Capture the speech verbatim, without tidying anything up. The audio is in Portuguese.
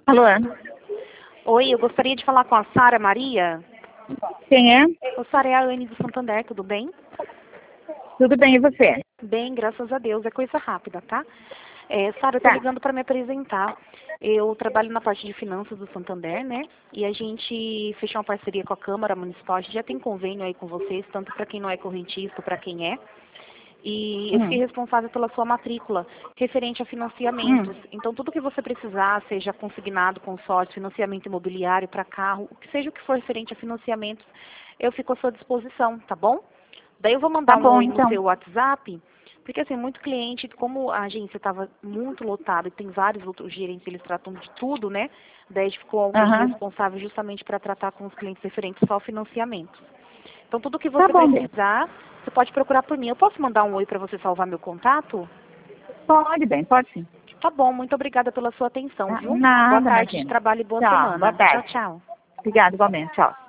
Alô? Oi, eu gostaria de falar com a Sara Maria. Quem é? O Sara é a Anne do Santander, tudo bem? Tudo bem, e você? Bem, graças a Deus, é coisa rápida, tá? É, Sara, eu tô Tá. ligando para me apresentar. Eu trabalho na parte de finanças do Santander, né? E a gente fechou uma parceria com a Câmara Municipal, a gente já tem convênio aí com vocês, tanto para quem não é correntista, para quem é. E eu fiquei Hum. responsável pela sua matrícula, referente a financiamentos. Hum. Então, tudo que você precisar, seja consignado, consórcio, financiamento imobiliário para carro, o que seja o que for referente a financiamentos, eu fico à sua disposição, tá bom? Daí eu vou mandar Tá um bom, oi no então. seu WhatsApp, porque assim, muito cliente, como a agência estava muito lotada e tem vários outros gerentes, eles tratam de tudo, né? Daí a gente ficou alguém Aham. responsável justamente para tratar com os clientes referentes só ao financiamento. Então, tudo que Tá você bom, bem. precisar, você pode procurar por mim. Eu posso mandar um oi para você salvar meu contato? Pode, bem, pode sim. Tá bom, muito obrigada pela sua atenção, Tá. viu? Boa Nada, tarde de imagina. trabalho e boa Tchau, boa semana. Tchau, tarde. tchau. Obrigada, igualmente. Tchau.